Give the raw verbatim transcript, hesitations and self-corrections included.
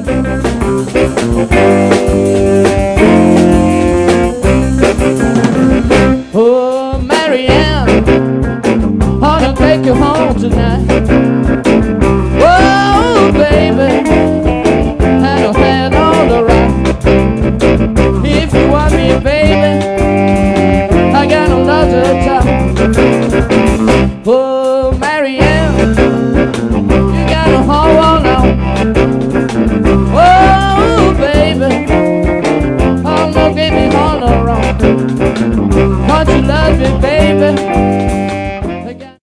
Oh, Marianne, ought to take you home tonight. Oh, baby, I don't have all the right. If you want me, baby,